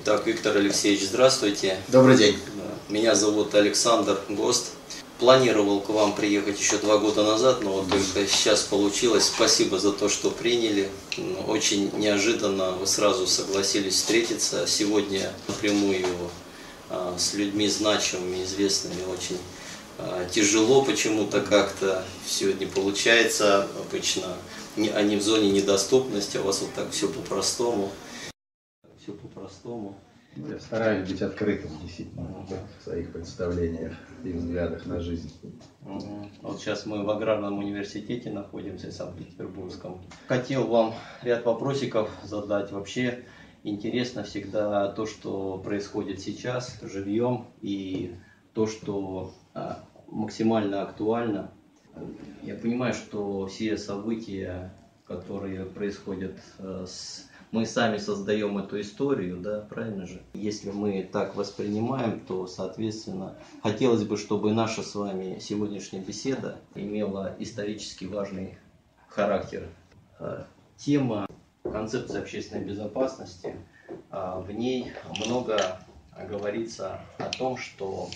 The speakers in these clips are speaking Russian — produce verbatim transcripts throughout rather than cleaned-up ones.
Так, Виктор Алексеевич, здравствуйте. Добрый день. Меня зовут Александр Гост. Планировал к вам приехать еще два года назад, но вот только сейчас получилось. Спасибо за то, что приняли. Очень неожиданно вы сразу согласились встретиться. Сегодня напрямую с людьми значимыми, известными, очень тяжело почему-то как-то все не получается. Обычно они в зоне недоступности, а у вас вот так все по-простому. Все по-простому. Я стараюсь быть открытым, действительно, в своих представлениях и взглядах на жизнь. Угу. Вот сейчас мы в Аграрном университете находимся, в Санкт-Петербургском. Хотел вам ряд вопросиков задать. Вообще интересно всегда то, что происходит сейчас живьем, и то, что а, максимально актуально. Я понимаю, что все события, которые происходят а, с... Мы сами создаем эту историю, да, правильно же? Если мы так воспринимаем, то, соответственно, хотелось бы, чтобы наша с вами сегодняшняя беседа имела исторически важный характер. Тема концепции общественной безопасности, в ней много говорится о том, что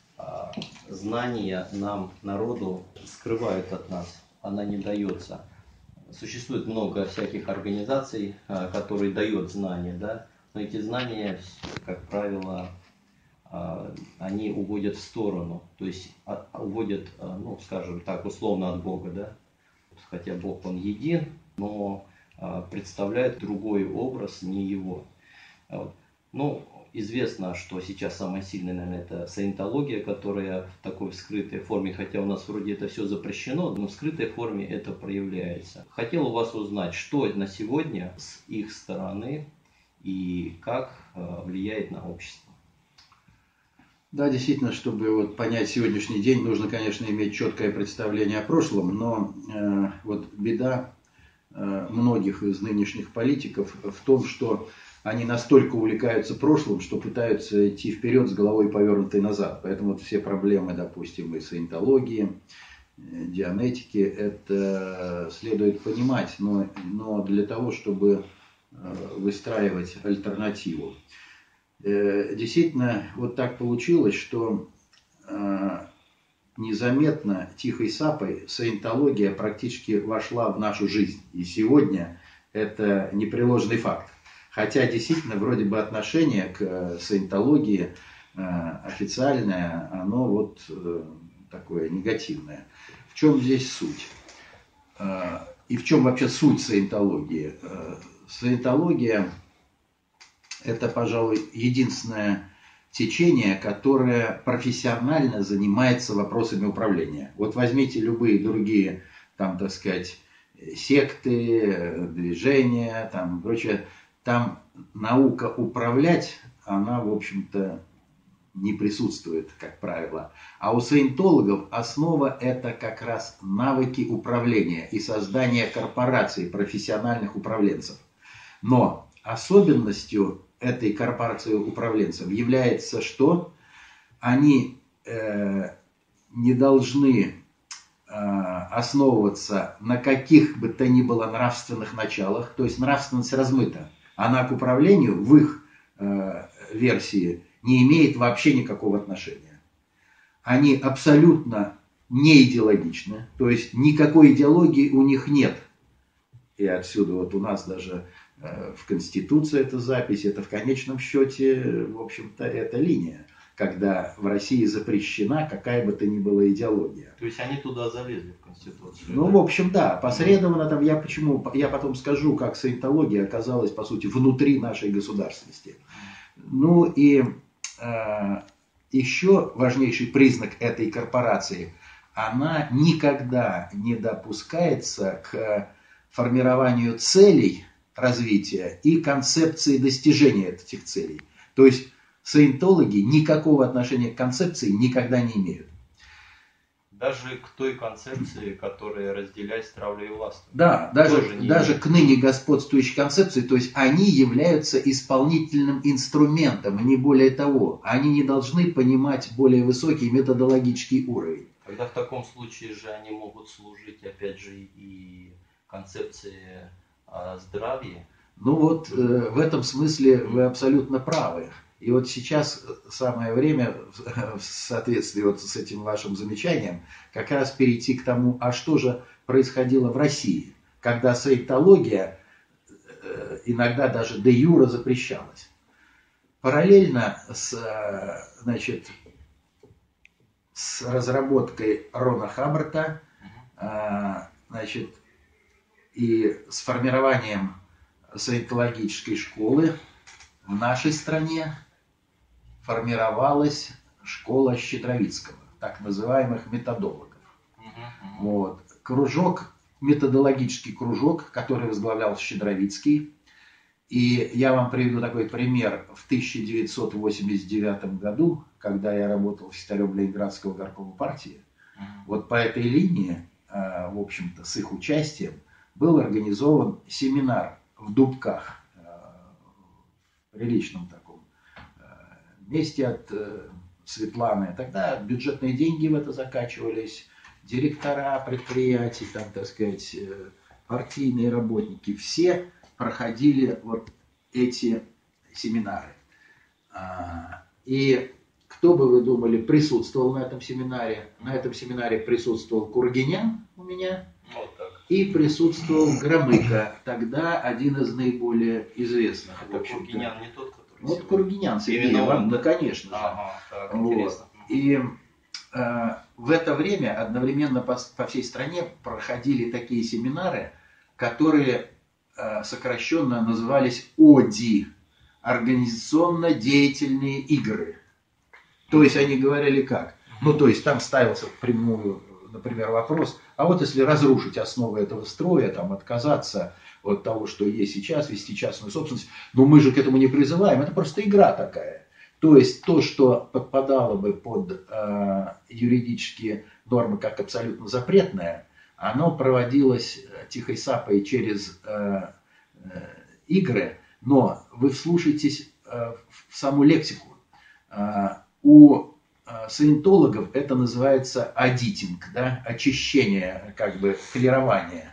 знания нам, народу, скрывают от нас, она не дается. Существует много всяких организаций, которые дают знания, да, но эти знания, как правило, они уводят в сторону, то есть уводят, ну, скажем так, условно от Бога, да, хотя Бог он един, но представляет другой образ, не его. Ну, известно, что сейчас самое сильное, наверное, это саентология, которая в такой скрытой форме, хотя у нас вроде это все запрещено, но в скрытой форме это проявляется. Хотел у вас узнать, что на сегодня с их стороны и как влияет на общество. Да, действительно, чтобы вот понять сегодняшний день, нужно, конечно, иметь четкое представление о прошлом, но э, вот беда э, многих из нынешних политиков в том, что они настолько увлекаются прошлым, что пытаются идти вперед с головой повернутой назад. Поэтому вот все проблемы, допустим, и саентологии, дианетики, это следует понимать, но, но для того, чтобы выстраивать альтернативу. Действительно, вот так получилось, что незаметно, тихой сапой, саентология практически вошла в нашу жизнь. И сегодня это непреложный факт. Хотя действительно, вроде бы отношение к саентологии э, официальное, оно вот э, такое негативное. В чем здесь суть? Э, и в чем вообще суть саентологии? Э, саентология – это, пожалуй, единственное течение, которое профессионально занимается вопросами управления. Вот возьмите любые другие, там, так сказать, секты, движения, там, прочее. Там наука управлять, она, в общем-то, не присутствует, как правило. А у саентологов основа – это как раз навыки управления и создания корпораций, профессиональных управленцев. Но особенностью этой корпорации управленцев является, что они э, не должны э, основываться на каких бы то ни было нравственных началах, то есть нравственность размыта. Она к управлению в их э, версии не имеет вообще никакого отношения. Они абсолютно не идеологичны, то есть никакой идеологии у них нет. И отсюда вот у нас даже э, в Конституции эта запись, это в конечном счете, в общем-то, это линия, когда в России запрещена какая бы то ни была идеология. То есть они туда залезли в Конституцию? Ну, да? в общем, да. Посредованно там я почему, я потом скажу, как саентология оказалась, по сути, внутри нашей государственности. Ну и э, еще важнейший признак этой корпорации, она никогда не допускается к формированию целей развития и концепции достижения этих целей. То есть саентологи никакого отношения к концепции никогда не имеют. Даже к той концепции, которая разделяет травлю и власть. Да, даже, даже к ныне господствующей концепции, то есть они являются исполнительным инструментом, не более того. Они не должны понимать более высокий методологический уровень. Тогда в таком случае же они могут служить, опять же, и концепции о здравии, Ну вот, э, в этом смысле вы абсолютно правы. И вот сейчас самое время, в соответствии вот с этим вашим замечанием, как раз перейти к тому, а что же происходило в России, когда саентология э, иногда даже де юре запрещалась. Параллельно с, значит, с разработкой Рона Хаббарта, значит, и с формированием саентологической школы в нашей стране формировалась школа Щедровицкого, так называемых методологов. Вот. Кружок, методологический кружок, который возглавлял Щедровицкий. И я вам приведу такой пример. В тысяча девятьсот восемьдесят девятом году, когда я работал секретарем Ленинградского горкома партии, uh-huh. вот по этой линии, в общем-то, с их участием, был организован семинар в Дубках, в приличном таком месте от Светланы. Тогда бюджетные деньги в это закачивались, директора предприятий, там, так сказать, партийные работники, все проходили вот эти семинары. И кто бы вы думали присутствовал на этом семинаре? На этом семинаре присутствовал Кургинян у меня. Вот так. И присутствовал Громыко, тогда один из наиболее известных. Это Кургинян не тот, который Вот сегодня. Кургинян, Сергей Иванович, да, конечно же. Ага, так, вот. Интересно. И э, в это время одновременно по, по всей стране проходили такие семинары, которые сокращенно назывались ОДИ, организационно-деятельные игры. То есть они говорили как? Ну, то есть там ставился прямую, например, вопрос, а вот если разрушить основы этого строя, там, отказаться от того, что есть сейчас, вести частную собственность, но мы же к этому не призываем, это просто игра такая. То есть то, что подпадало бы под э, юридические нормы как абсолютно запретное, оно проводилось тихой сапой через э, э, игры, но вы вслушайтесь э, в саму лексику. Э, у э, саентологов это называется адитинг, да, очищение, как бы клирование.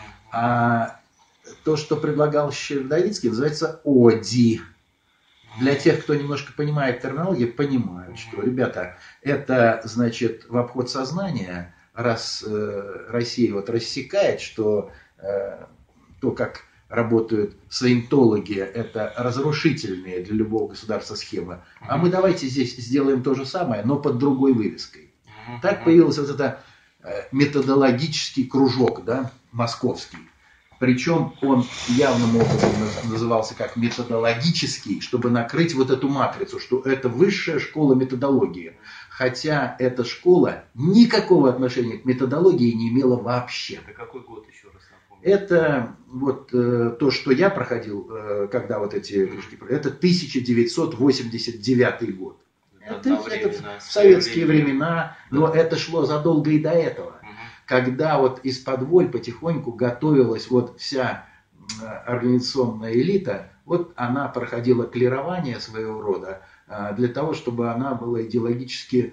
А то, что предлагал Щедровицкий, называется оди. Для тех, кто немножко понимает терминологию, понимают, что, ребята, это значит в обход сознания. Раз э, Россия вот рассекает, что э, то, как работают саентологи, это разрушительные для любого государства схемы, а мы давайте здесь сделаем то же самое, но под другой вывеской. Так появился вот этот э, методологический кружок, да, московский. Причем он явным образом назывался как методологический, чтобы накрыть вот эту матрицу, что это высшая школа методологии. Хотя эта школа никакого отношения к методологии не имела вообще. Это какой год, еще раз напомню? Это вот э, то, что я проходил, э, когда вот эти кружки, это тысяча девятьсот восемьдесят девятый год. Это, это, это в советские времена, но да. Это шло задолго и до этого. Угу. Когда вот из-под воль потихоньку готовилась вот вся организационная элита, вот она проходила клирование своего рода, для того, чтобы она была идеологически,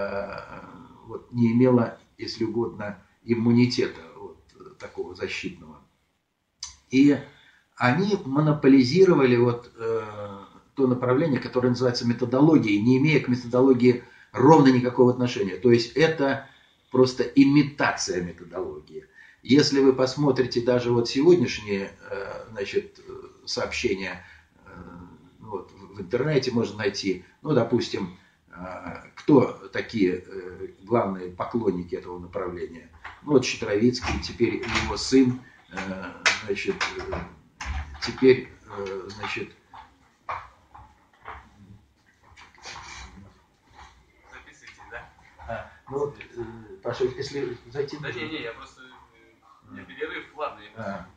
вот, не имела, если угодно, иммунитета вот, такого защитного. И они монополизировали вот, то направление, которое называется методологией, не имея к методологии ровно никакого отношения. То есть это просто имитация методологии. Если вы посмотрите даже вот сегодняшние значит, сообщения, вот, в интернете можно найти, ну, допустим, кто такие главные поклонники этого направления. Ну, вот Щедровицкий, теперь его сын, значит, теперь, значит, записывайте, да? А, ну, Паша, если зайти... Да не, не, я просто... Я перерыв, ладно. Я а.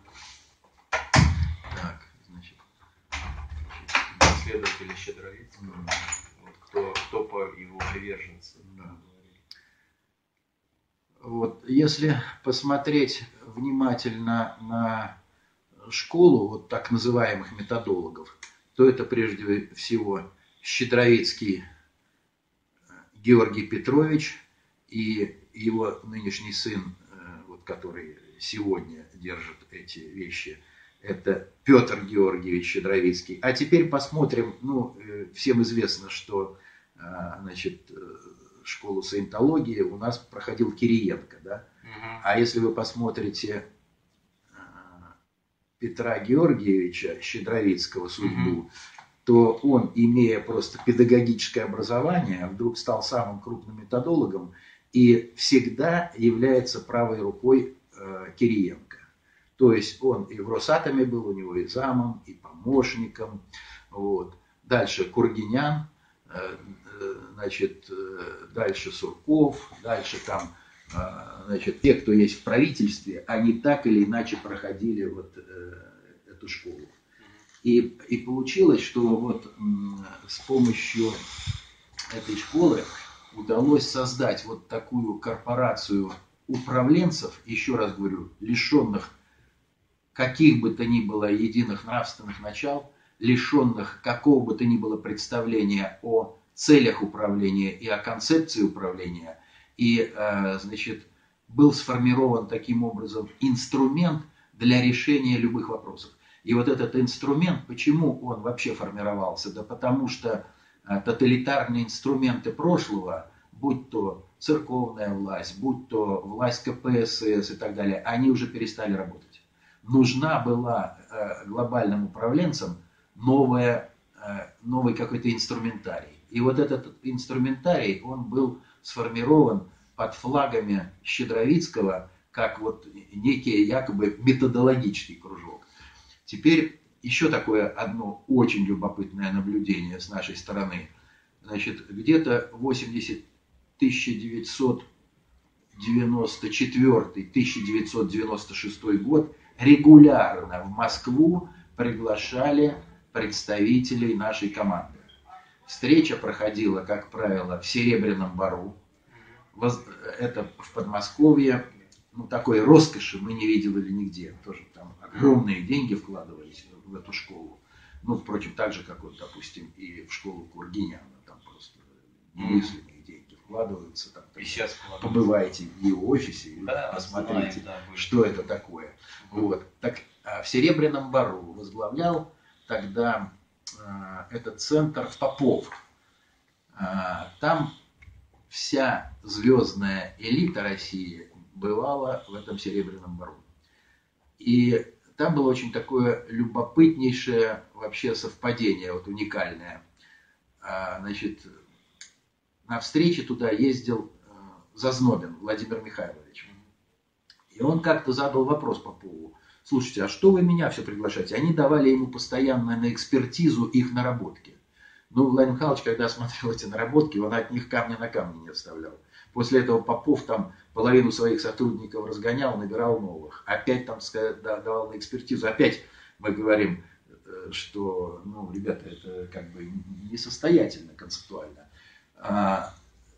Так, значит... Следователи Щедровицкого, mm. вот, кто, кто по его приверженцам. Да. Вот, если посмотреть внимательно на школу вот так называемых методологов, то это прежде всего Щедровицкий Георгий Петрович и его нынешний сын, вот, который сегодня держит эти вещи, это Петр Георгиевич Щедровицкий. А теперь посмотрим, ну, всем известно, что, значит, школу саентологии у нас проходил Кириенко, да? Угу. А если вы посмотрите Петра Георгиевича Щедровицкого судьбу, угу. то он, имея просто педагогическое образование, вдруг стал самым крупным методологом и всегда является правой рукой э, Кириенко. То есть он и в Росатоме был, у него и замом, и помощником. Вот. Дальше Кургинян, э, э, значит, э, дальше Сурков, дальше там, э, значит, те, кто есть в правительстве, они так или иначе проходили вот э, эту школу. И, и получилось, что вот м, с помощью этой школы удалось создать вот такую корпорацию управленцев, еще раз говорю, лишенных каких бы то ни было единых нравственных начал, лишенных какого бы то ни было представления о целях управления и о концепции управления. И, э, значит, был сформирован таким образом инструмент для решения любых вопросов. И вот этот инструмент, почему он вообще формировался? Да потому что тоталитарные инструменты прошлого, будь то церковная власть, будь то власть ка пэ эс эс и так далее, они уже перестали работать. Нужна была э, глобальным управленцам новая, э, новый какой-то инструментарий. И вот этот инструментарий, он был сформирован под флагами Щедровицкого, как вот некий якобы методологический кружок. Теперь еще такое одно очень любопытное наблюдение с нашей стороны. Значит, где-то тысяча девятьсот девяносто четвёртый — тысяча девятьсот девяносто шестой год регулярно в Москву приглашали представителей нашей команды. Встреча проходила, как правило, в Серебряном Бору. Это в Подмосковье. Ну, такой роскоши мы не видели нигде. Тоже там огромные деньги вкладывались в эту школу. Ну, впрочем, так же, как, вот, допустим, и в школу Кургиняна. Там просто немыслимые деньги вкладываются. Там, там, и сейчас побывайте в его офисе и да, посмотрите, знаем, да, что это такое. Вот. Так, в Серебряном Бору возглавлял тогда э, этот центр Попов. Э, там вся звездная элита России бывала в этом Серебряном Бору. И там было очень такое любопытнейшее вообще совпадение, вот уникальное. Значит, на встрече туда ездил Зазнобин Владимир Михайлович. И он как-то задал вопрос Попову. Слушайте, а что вы меня все приглашаете? Они давали ему постоянно на экспертизу их наработки. Ну, Владимир Михайлович, когда смотрел эти наработки, он от них камня на камне не оставлял. После этого Попов там половину своих сотрудников разгонял, набирал новых. Опять там давал на экспертизу. Опять мы говорим, что, ну, ребята, это как бы несостоятельно концептуально. А,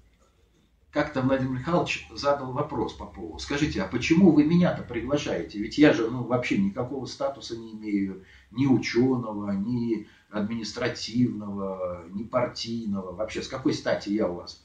как-то Владимир Михайлович задал вопрос Попову. Скажите, а почему вы меня-то приглашаете? Ведь я же, ну, вообще никакого статуса не имею. Ни ученого, ни административного, ни партийного. Вообще, с какой стати я у вас?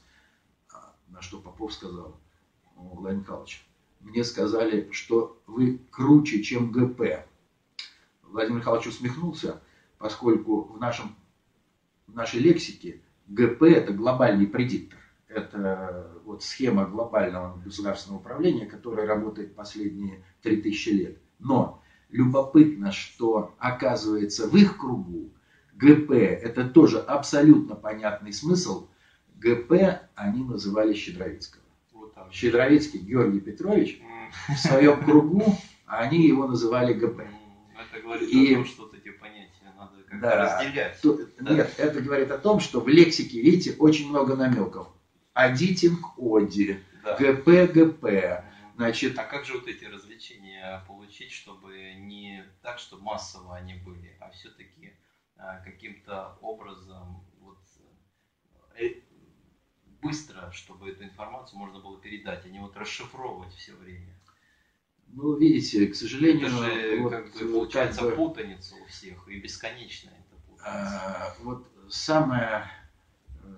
На что Попов сказал: Владимир Михайлович, мне сказали, что вы круче, чем гэ пэ. Владимир Михайлович усмехнулся, поскольку в, нашем, в нашей лексике гэ пэ это глобальный предиктор. Это вот схема глобального государственного управления, которая работает последние три тысячи лет. Но любопытно, что оказывается в их кругу гэ пэ это тоже абсолютно понятный смысл. гэ пэ они называли Щедровицкого. Вот там. Щедровицкий Георгий Петрович в своем кругу, они его называли гэ пэ. Это говорит и, о том, что эти понятия надо как-то да, разделять. То, да. Нет, это говорит о том, что в лексике, видите, очень много намеков. Адитинг оди, да. гэ пэ гэ пэ. Значит, а как же вот эти развлечения получить, чтобы не так, что массово они были, а все-таки а, каким-то образом вот, э, быстро, чтобы эту информацию можно было передать, а не вот расшифровывать все время? Ну, видите, к сожалению... Это же, вот, как бы, получается, как бы, путаница у всех, и бесконечная эта путаница. А, вот самая э,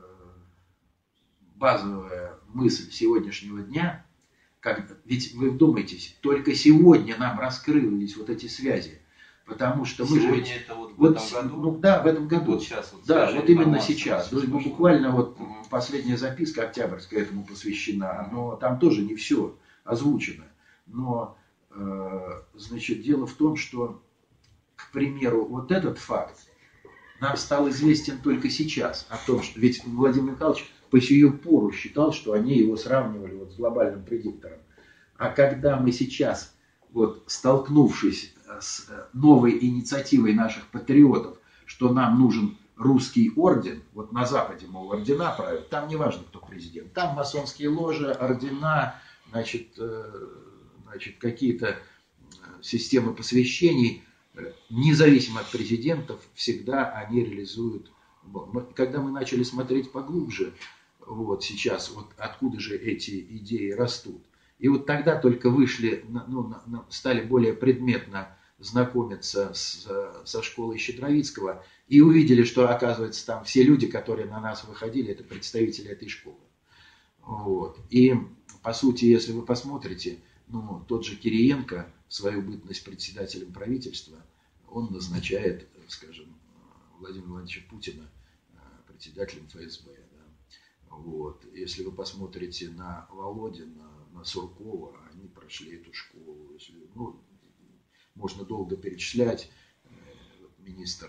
базовая мысль сегодняшнего дня, как, ведь вы вдумайтесь, только сегодня нам раскрылись вот эти связи. Потому что мы Сегодня же... это вот в вот, этом году? Ну, да, в этом году. Вот сейчас вот да, вот именно информация, сейчас. То есть пошла. буквально вот Угу. последняя записка октябрьская этому посвящена, но там тоже не все озвучено. Но, э, значит, дело в том, что, к примеру, вот этот факт нам стал известен только сейчас. О том, что ведь Владимир Михайлович по сию пору считал, что они его сравнивали вот с глобальным предиктором. А когда мы сейчас, вот, столкнувшись с новой инициативой наших патриотов, что нам нужен русский орден, вот на Западе, мол, ордена правят, там не важно, кто президент, там масонские ложи, ордена, значит, значит какие-то системы посвящений, независимо от президентов, всегда они реализуют. Когда мы начали смотреть поглубже, вот сейчас, вот откуда же эти идеи растут, и вот тогда только вышли, ну, стали более предметно знакомиться с, со школой Щедровицкого и увидели, что, оказывается, там все люди, которые на нас выходили, это представители этой школы. Вот. И, по сути, если вы посмотрите, ну, тот же Кириенко, в свою бытность председателем правительства, он назначает, скажем, Владимира Владимировича Путина председателем эф эс бэ. Да. Вот. Если вы посмотрите на Володина, на Суркова, они прошли эту школу. Если, ну, можно долго перечислять. Министр.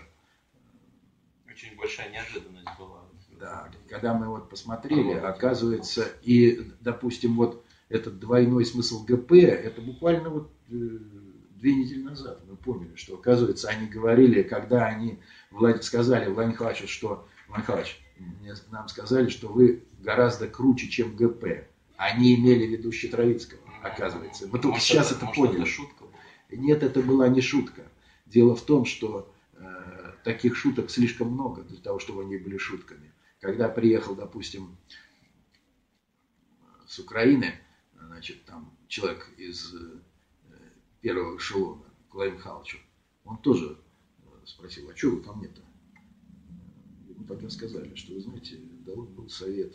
Очень большая неожиданность была. Да, когда мы вот посмотрели, оказывается, и, допустим, вот этот двойной смысл гэ пэ, это буквально вот э, две недели назад мы поняли, что, оказывается, они говорили, когда они Влад... сказали Владимиру Михайловичу, что, Владимир Михайлович, нам сказали, что вы гораздо круче, чем гэ пэ. Они имели в виду Щедровицкого, оказывается. Мы только сейчас это, это поняли. Это шутка была? Нет, это была не шутка. Дело в том, что э, таких шуток слишком много для того, чтобы они были шутками. Когда приехал, допустим, с Украины, значит, там человек из э, первого эшелона, к Владимиру Михайловичу, он тоже спросил, а что вы ко мне-то? Ему тогда сказали, что, вы знаете, да вот был совет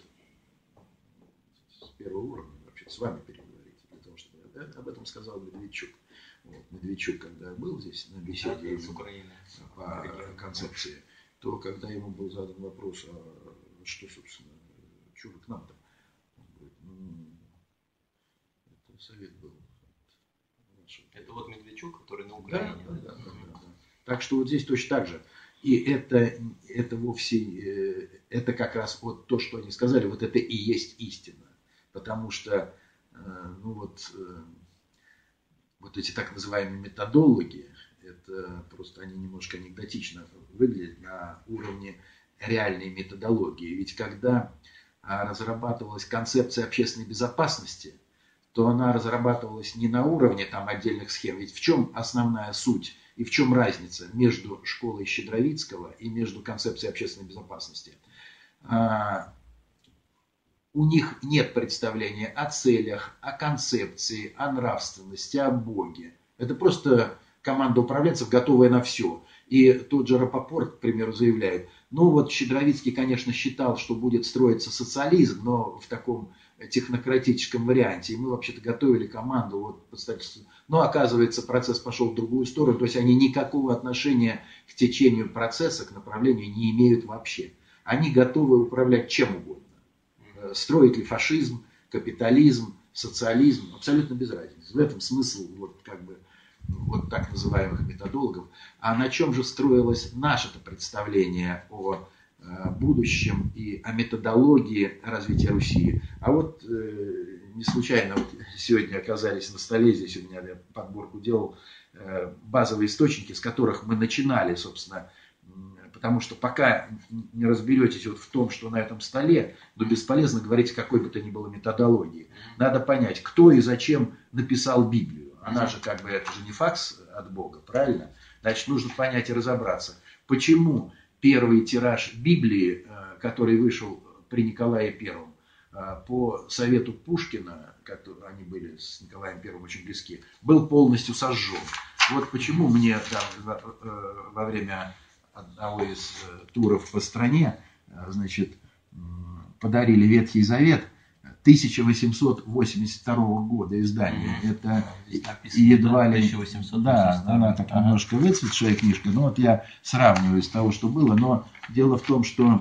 с первого уровня, вообще с вами переговорить, для того, чтобы... Об этом сказал Медведчук. Вот, Медведчук, когда был здесь на беседе с Украины по концепции, то когда ему был задан вопрос, а что, собственно, что вы к нам-то? Он говорит, ну, это совет был. Это вот Медведчук, который на Украине. Да, да, да, да, да, да. Так что вот здесь точно так же. И это, это вовсе, это как раз вот то, что они сказали, вот это и есть истина. Потому что, ну вот, вот эти так называемые методологи, это просто они немножко анекдотично выглядят на уровне реальной методологии. Ведь когда разрабатывалась концепция общественной безопасности, то она разрабатывалась не на уровне там отдельных схем. Ведь в чем основная суть и в чем разница между школой Щедровицкого и между концепцией общественной безопасности? У них нет представления о целях, о концепции, о нравственности, о Боге. Это просто команда управленцев, готовая на все. И тот же Рапопорт, к примеру, заявляет, ну вот Щедровицкий, конечно, считал, что будет строиться социализм, но в таком технократическом варианте. И мы вообще-то готовили команду вот, под строительство. Но оказывается, процесс пошел в другую сторону. То есть они никакого отношения к течению процесса, к направлению не имеют вообще. Они готовы управлять чем угодно. Строить ли фашизм, капитализм, социализм, абсолютно без разницы. В этом смысл вот, как бы, вот так называемых методологов. А на чем же строилось наше-то представление о э, будущем и о методологии развития Руси? А вот э, не случайно вот сегодня оказались на столе, здесь у меня я подборку делал, э, базовые источники, с которых мы начинали, собственно, потому что пока не разберетесь вот в том, что на этом столе, то бесполезно говорить о какой бы то ни было методологии. Надо понять, кто и зачем написал Библию. Она же как бы, это же не факс от Бога, правильно? Значит, нужно понять и разобраться, почему первый тираж Библии, который вышел при Николае Первом, по совету Пушкина, которые, они были с Николаем Первым очень близки, был полностью сожжен. Вот почему мне да, во время одного из туров по стране, значит, подарили Ветхий Завет, тысяча восемьсот восемьдесят второго года издания. Mm-hmm. Это написано, едва ли... тысяча восемьсот Да, она так ага. немножко выцветшая книжка, но вот я сравниваю с того, что было. Но дело в том, что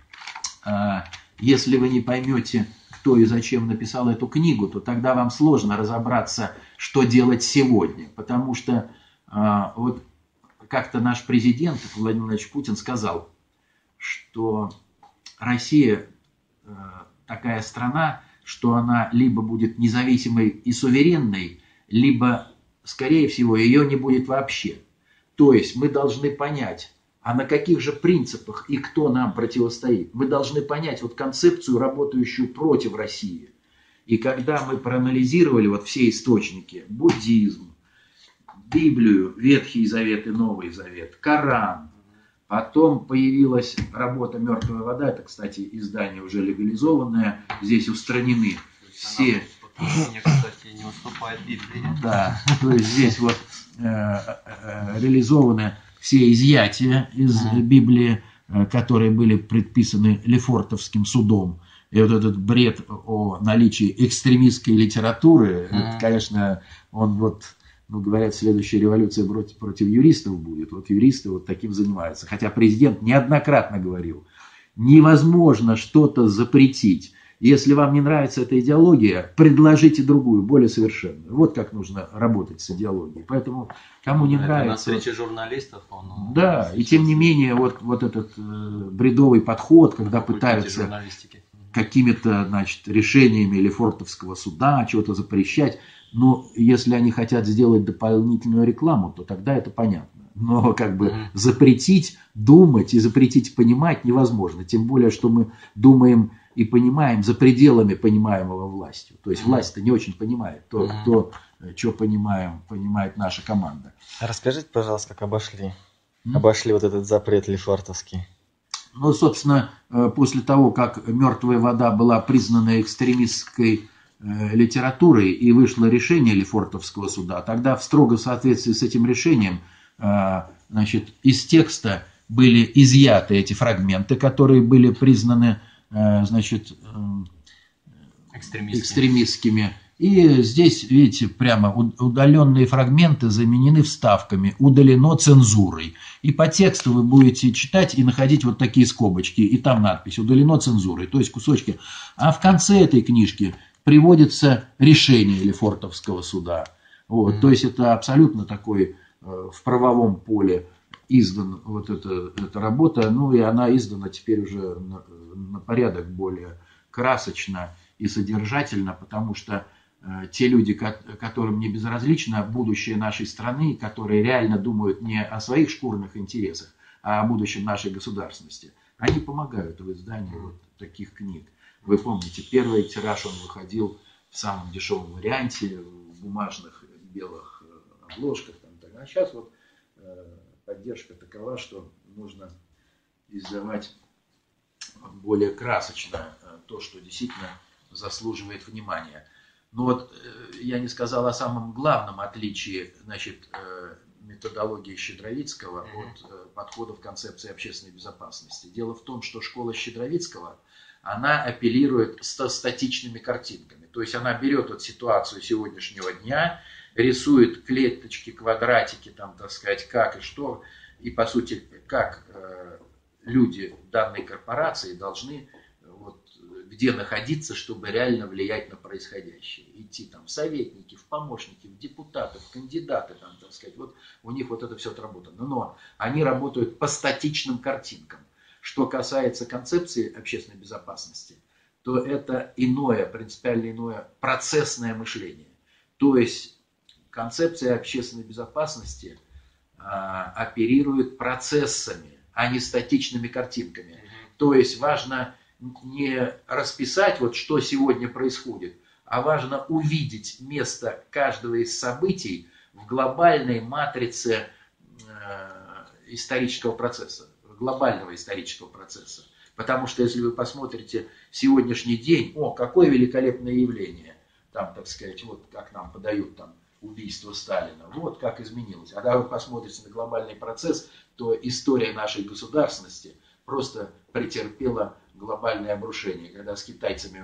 а, если вы не поймете, кто и зачем написал эту книгу, то тогда вам сложно разобраться, что делать сегодня. Потому что а, вот как-то наш президент Владимир Владимирович Путин сказал, что Россия э, такая страна, что она либо будет независимой и суверенной, либо, скорее всего, ее не будет вообще. То есть мы должны понять, а на каких же принципах и кто нам противостоит. Мы должны понять вот концепцию, работающую против России. И когда мы проанализировали вот все источники, буддизм, Библию, Ветхий Завет и Новый Завет, Коран, потом появилась работа «Мертвая вода», это, кстати, издание уже легализованное, здесь устранены все... Мне, кстати, не уступает Библии. Да, то есть здесь вот э, э, реализованы все изъятия из Библии, э, которые были предписаны Лефортовским судом. И вот этот бред о наличии экстремистской литературы, mm-hmm. это, конечно, он вот... Ну, говорят, следующая революция против, против юристов будет. Вот юристы вот таким занимаются. Хотя президент неоднократно говорил, невозможно что-то запретить. Если вам не нравится эта идеология, предложите другую, более совершенную. Вот как нужно работать с идеологией. Поэтому, кому не Это нравится... на встрече журналистов он... Да, и тем не менее, вот, вот этот э, бредовый подход, когда пытаются какими-то, значит, решениями Лефортовского суда чего-то запрещать. Но если они хотят сделать дополнительную рекламу, то тогда это понятно. Но как бы mm-hmm. запретить думать и запретить понимать невозможно. Тем более, что мы думаем и понимаем за пределами понимаемого властью. То есть mm-hmm. власть-то не очень понимает. То, mm-hmm. кто, что понимаем, понимает наша команда. Расскажите, пожалуйста, как обошли, mm-hmm. обошли вот этот запрет лефортовский. Ну, собственно, после того, как «Мертвая вода» была признана экстремистской литературой и вышло решение Лефортовского суда, тогда в строго соответствии с этим решением, значит, из текста были изъяты эти фрагменты, которые были признаны, значит, экстремистскими. экстремистскими. И здесь, видите, прямо удаленные фрагменты заменены вставками, удалено цензурой. И по тексту вы будете читать и находить вот такие скобочки, и там надпись «удалено цензурой», то есть кусочки. А в конце этой книжки приводится решение Лефортовского суда. Вот, mm-hmm. То есть это абсолютно такой э, в правовом поле издан вот эта, эта работа. Ну и она издана теперь уже на, на порядок более красочно и содержательно, потому что э, те люди, ко- которым не безразлично будущее нашей страны, которые реально думают не о своих шкурных интересах, а о будущем нашей государственности, они помогают в издании вот таких книг. Вы помните, первый тираж он выходил в самом дешевом варианте, в бумажных белых обложках. Там, так. А сейчас вот э, поддержка такова, что нужно издавать более красочно э, то, что действительно заслуживает внимания. Но вот э, я не сказал о самом главном отличии, значит, э, методологии Щедровицкого mm-hmm. от э, подходов концепции общественной безопасности. Дело в том, что школа Щедровицкого она апеллирует со статичными картинками. То есть она берет вот ситуацию сегодняшнего дня, рисует клеточки, квадратики, там, так сказать, как и что, и по сути, как э, люди данной корпорации должны вот, где находиться, чтобы реально влиять на происходящее. Идти там в советники, в помощники, в депутаты, в кандидаты, там, так сказать. Вот у них вот это все отработано. Но они работают по статичным картинкам. Что касается концепции общественной безопасности, то это иное, принципиально иное процессное мышление. То есть концепция общественной безопасности а, оперирует процессами, а не статичными картинками. Mm-hmm. То есть важно не расписать, вот, что сегодня происходит, а важно увидеть место каждого из событий в глобальной матрице э, исторического процесса. глобального исторического процесса. Потому что если вы посмотрите сегодняшний день, о, какое великолепное явление, там, так сказать, вот как нам подают там убийство Сталина, вот как изменилось. А когда вы посмотрите на глобальный процесс, то история нашей государственности просто претерпела глобальное обрушение. Когда с китайцами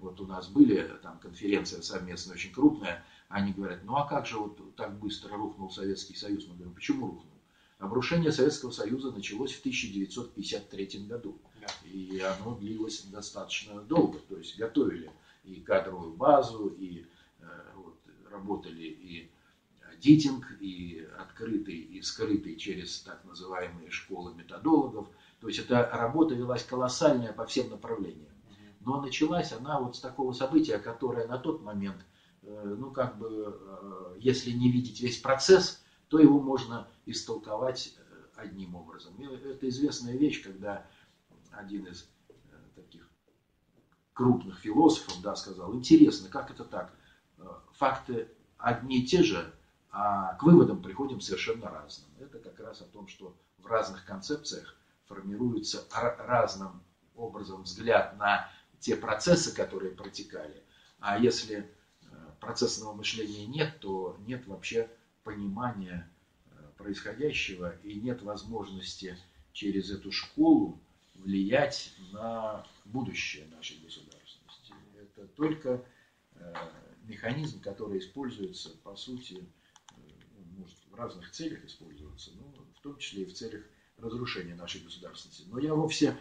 Вот у нас были там конференция совместная, очень крупная, они говорят, ну а как же вот так быстро рухнул Советский Союз? Мы говорим, почему рухнул? Обрушение Советского Союза началось в тысяча девятьсот пятьдесят третьем году. Да. И оно длилось достаточно долго. То есть готовили и кадровую базу, и э, вот, работали и дитинг, и открытый, и скрытый через так называемые школы методологов. То есть эта работа велась колоссальная по всем направлениям. Но началась она вот с такого события, которое на тот момент, э, ну как бы, э, если не видеть весь процесс, то его можно истолковать одним образом. И это известная вещь, когда один из таких крупных философов, да, сказал, интересно, как это так? Факты одни и те же, а к выводам приходим совершенно разным. Это как раз о том, что в разных концепциях формируется разным образом взгляд на те процессы, которые протекали. А если процессного мышления нет, то нет вообще понимания происходящего и нет возможности через эту школу влиять на будущее нашей государственности. Это только э, механизм, который используется, по сути, э, может в разных целях использоваться, но в том числе и в целях разрушения нашей государственности. Но я вовсе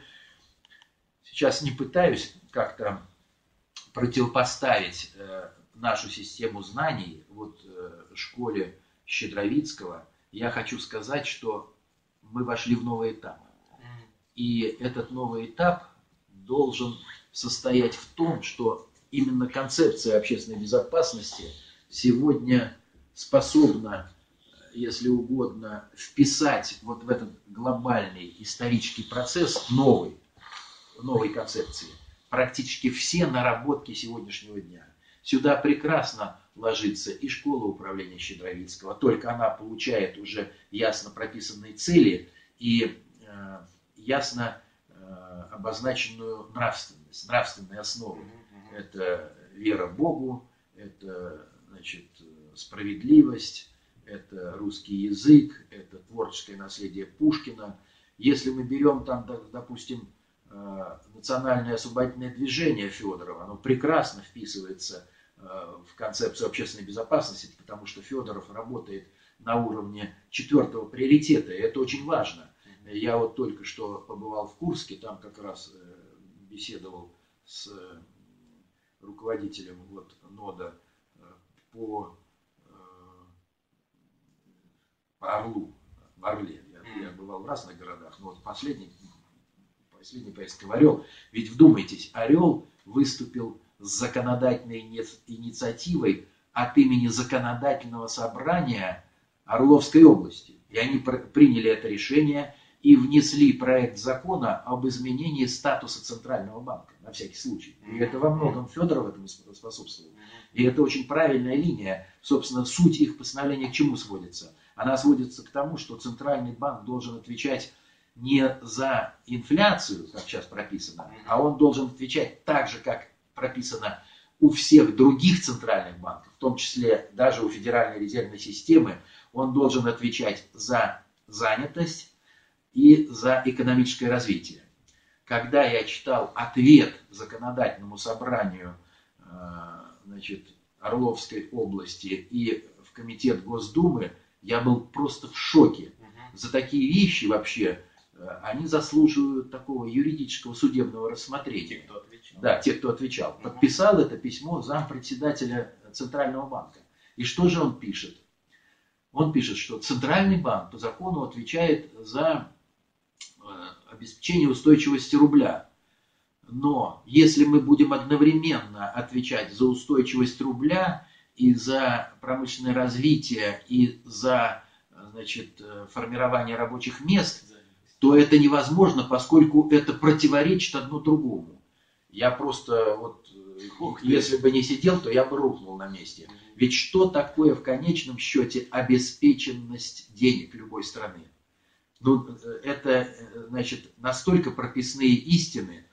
сейчас не пытаюсь как-то противопоставить э, нашу систему знаний вот э, школе Щедровицкого. Я хочу сказать, что мы вошли в новый этап. И этот новый этап должен состоять в том, что именно концепция общественной безопасности сегодня способна, если угодно, вписать вот в этот глобальный исторический процесс новый, новой концепции практически все наработки сегодняшнего дня. Сюда прекрасно ложится и школа управления Щедровицкого, только она получает уже ясно прописанные цели и э, ясно э, обозначенную нравственность, нравственные основы. Это вера в Богу, это, значит, справедливость, это русский язык, это творческое наследие Пушкина. Если мы берем там, допустим, национальное освободительное движение Федорова, оно прекрасно вписывается в концепцию общественной безопасности, потому что Федоров работает на уровне четвертого приоритета, и это очень важно. Я вот только что побывал в Курске, там как раз беседовал с руководителем вот нода по, по Орлу, в Орле. Я, я бывал в разных городах, но вот последний, последний поездка в Орел. Ведь вдумайтесь, Орел выступил с законодательной инициативой от имени законодательного собрания Орловской области. И они приняли это решение и внесли проект закона об изменении статуса Центрального банка, на всякий случай. И это во многом Федоров этому способствовал. И это очень правильная линия. Собственно, суть их постановления к чему сводится? Она сводится к тому, что Центральный банк должен отвечать не за инфляцию, как сейчас прописано, а он должен отвечать так же, как прописано у всех других центральных банков, в том числе даже у Федеральной резервной системы, он должен отвечать за занятость и за экономическое развитие. Когда я читал ответ законодательному собранию значит, Орловской области и в комитет Госдумы, я был просто в шоке. За такие вещи вообще они заслуживают такого юридического судебного рассмотрения. Те, кто отвечал. Да, те, кто отвечал. Подписал это письмо зампредседателя Центрального банка. И что же он пишет? Он пишет, что Центральный банк по закону отвечает за обеспечение устойчивости рубля. Но если мы будем одновременно отвечать за устойчивость рубля и за промышленное развитие, и за, значит, формирование рабочих мест, то это невозможно, поскольку это противоречит одно другому. Я просто, вот, если бы не сидел, то я бы рухнул на месте. Ведь что такое в конечном счете обеспеченность денег любой страны? Ну, это, значит, настолько прописные истины.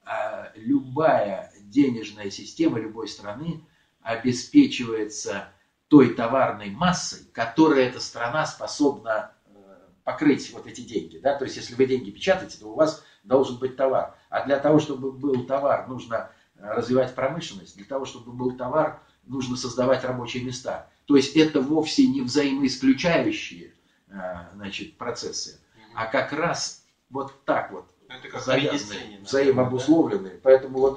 Любая денежная система любой страны обеспечивается той товарной массой, которой эта страна способна покрыть вот эти деньги. Да? То есть, если вы деньги печатаете, то у вас должен быть товар. А для того, чтобы был товар, нужно развивать промышленность. Для того, чтобы был товар, нужно создавать рабочие места. То есть это вовсе не взаимоисключающие значит, процессы, а как раз вот так вот завязанные, взаимообусловленные. Поэтому вот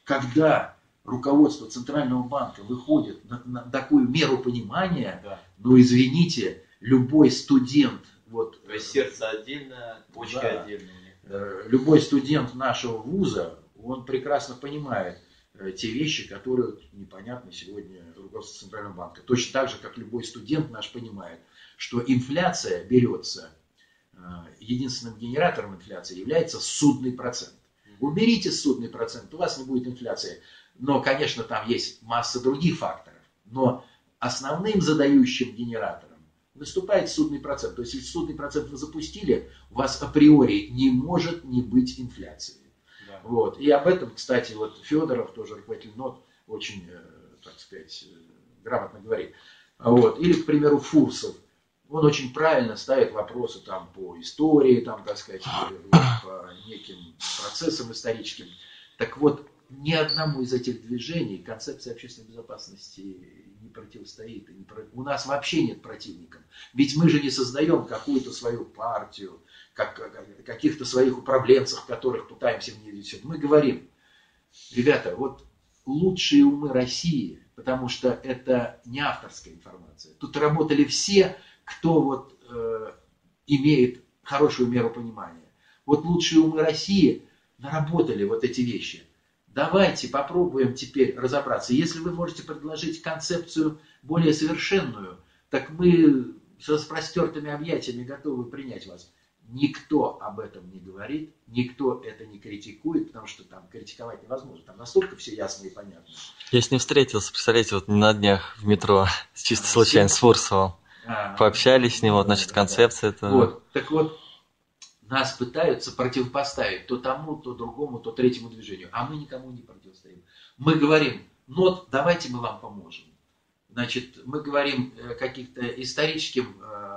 когда руководство Центрального банка выходит на, на такую меру понимания, да. ну извините, любой студент... Вот, то есть сердце отдельно, почка да, отдельно. Любой студент нашего вуза, он прекрасно понимает те вещи, которые непонятны сегодня руководству Центрального банка. Точно так же, как любой студент наш понимает, что инфляция берется, единственным генератором инфляции является судный процент. Уберите судный процент, у вас не будет инфляции. Но, конечно, там есть масса других факторов. Но основным задающим генератором выступает судный процент. То есть, если судный процент вы запустили, у вас априори не может не быть инфляции. Да. Вот. И об этом, кстати, вот Федоров, тоже руководитель НОТ, очень, так сказать, грамотно говорит. Вот. Или, к примеру, Фурсов. Он очень правильно ставит вопросы там, по истории, там, так сказать, по неким процессам историческим. Так вот, ни одному из этих движений концепция общественной безопасности не противостоит. И не про... У нас вообще нет противников. Ведь мы же не создаем какую-то свою партию, как, каких-то своих управленцев, которых пытаемся внедрить. Мы говорим, ребята, вот лучшие умы России, потому что это не авторская информация. Тут работали все, кто вот, э, имеет хорошую меру понимания. Вот лучшие умы России наработали вот эти вещи. Давайте попробуем теперь разобраться. Если вы можете предложить концепцию более совершенную, так мы с распростертыми объятиями готовы принять вас. Никто об этом не говорит, никто это не критикует, потому что там критиковать невозможно. Там настолько все ясно и понятно. Я с ним встретился, представляете, вот на днях в метро, чисто а, случайно, с Фурсовым. А, Пообщались с ним, вот, значит, концепция. Да. Это... Вот, так вот. Нас пытаются противопоставить то тому, то другому, то третьему движению. А мы никому не противостоим. Мы говорим, ну давайте мы вам поможем. Значит, мы говорим каких-то историческим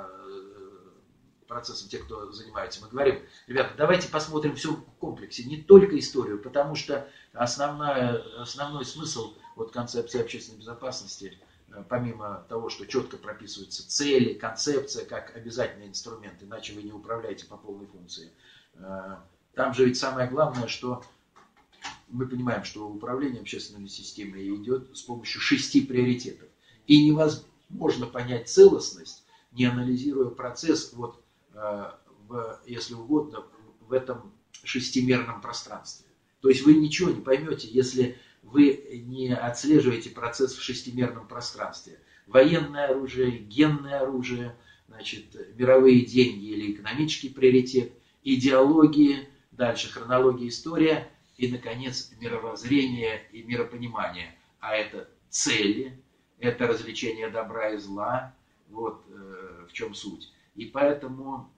процессом, те, кто занимается. Мы говорим, ребята, давайте посмотрим все в комплексе, не только историю, потому что основная, основной смысл вот, концепции общественной безопасности, помимо того, что четко прописываются цели, концепция как обязательный инструмент, иначе вы не управляете по полной функции. Там же ведь самое главное, что мы понимаем, что управление общественной системой идет с помощью шести приоритетов. И невозможно понять целостность, не анализируя процесс, вот, в, если угодно, в этом шестимерном пространстве. То есть вы ничего не поймете, если вы не отслеживаете процесс в шестимерном пространстве. Военное оружие, генное оружие, значит, мировые деньги или экономический приоритет, идеологии, дальше хронология, история и, наконец, мировоззрение и миропонимание. А это цели, это развлечение добра и зла, вот э, в чем суть. И поэтому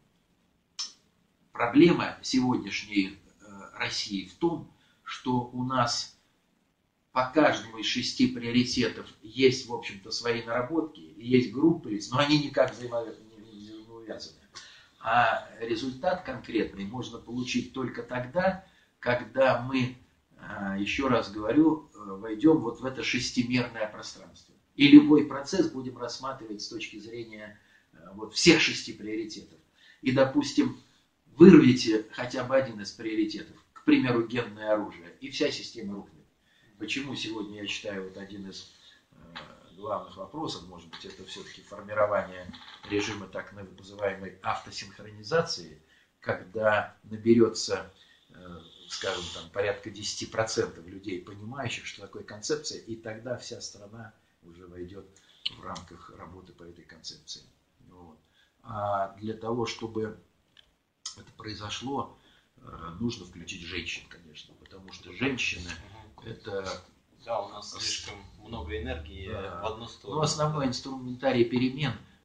проблема сегодняшней э, России в том, что у нас по каждому из шести приоритетов есть, в общем-то, свои наработки, и есть группы лиц, но они никак взаимоувязаны. А результат конкретный можно получить только тогда, когда мы, еще раз говорю, войдем вот в это шестимерное пространство. И любой процесс будем рассматривать с точки зрения вот всех шести приоритетов. И, допустим, вырвите хотя бы один из приоритетов, к примеру, генное оружие, и вся система рухнет. Почему сегодня, я считаю, вот один из э, главных вопросов, может быть, это все-таки формирование режима так называемой автосинхронизации, когда наберется, э, скажем, там, порядка десять процентов людей, понимающих, что такое концепция, и тогда вся страна уже войдет в рамках работы по этой концепции. Вот. А для того, чтобы это произошло, э, нужно включить женщин, конечно, потому что женщины... Это, да, у нас слишком много энергии да. в одну сторону. Ну, основной инструментарий перемен